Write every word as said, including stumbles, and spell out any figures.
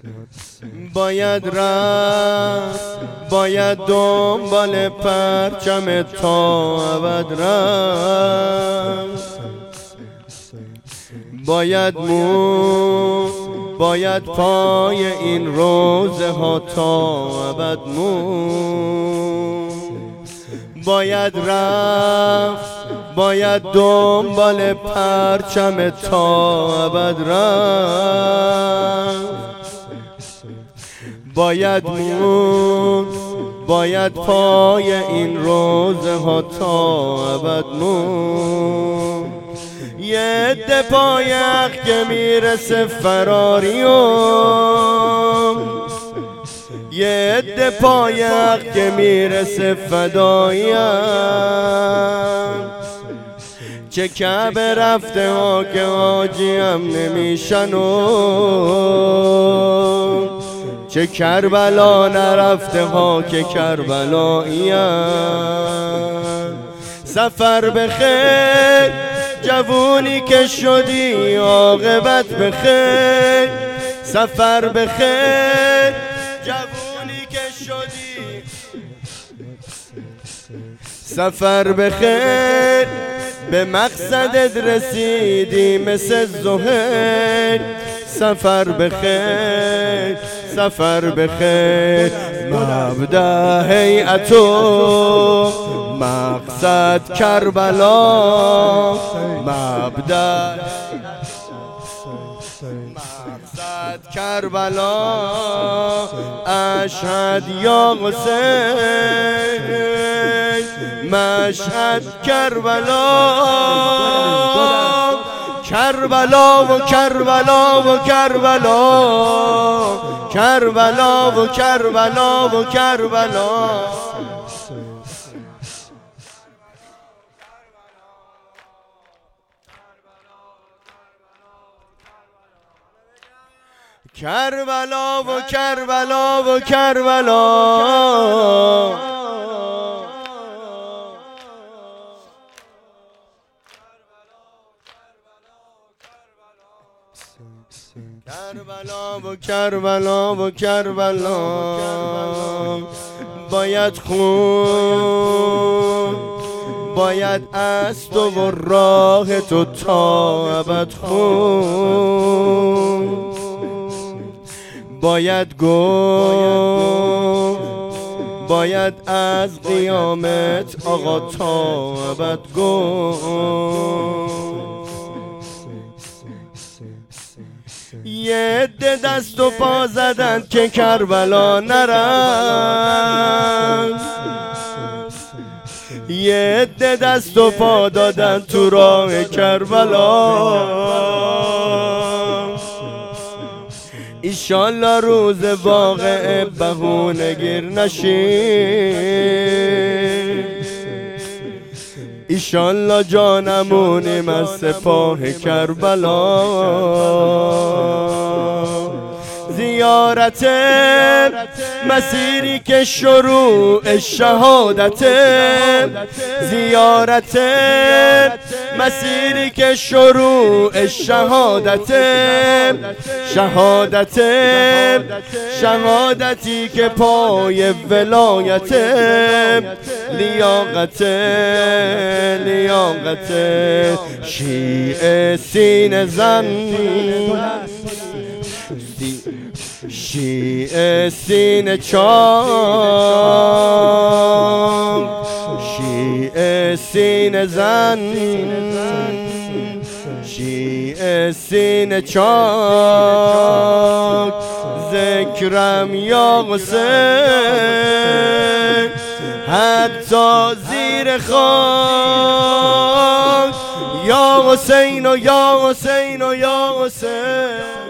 باید رفت، باید دنبال پرچم تا ابد رفت، باید مون، باید پای این روزه ها تا ابد مون، باید رفت، باید دنبال پرچم تا ابد رفت، باید مون، باید پای این روزه ها تا ابد مون. یه عده پای حق که میرسه فراریون، یه عده پای حق که میرسه فدایین، چه کعبه رفته ها که حاجی هم نمیشن و چه کربلا نرفته ها که کربلایین. سفر بخیر جوونی که شدی عاقبت بخیر، سفر بخیر جوونی که شدی، سفر بخیر به مقصدت رسیدی مثل زهیر، سفر بخیر سفر بخیر. مبدأ هیئتو مقصد کربلا، مبدأ مقصد کربلا، اشهد یا حسین مشهد کربلا، کربلا و کربلا و کربلا، کربلا و کربلا و کربلا. کربلا و کربلا و کربلا، کربلا و کربلا و کربلا. باید خون، باید از تو و راه تو تا ابد خون، باید گم، باید از قیامت آقا تا ابد گم. یه عده دست و پا زدن که کربلا نرن، یه عده دست و پا دادن تو راه کربلا. ایشالله روز واقعه بهونه گیر نشیم، ایشالله جانمونیم از سپاه کربلا. زیارت مسیری که شروع شهادت، زیارت مسیری که شروع شهادت، شهادت شهادتی که پای ولایت، لیاقت لیاقت شیعه سینه زن، شیعه سینه چاک، شیعه سینه زن، شیعه سینه چاک. ذکرم یا حسین حتی زیر خاک، یا حسین و یا حسین و یا حسین.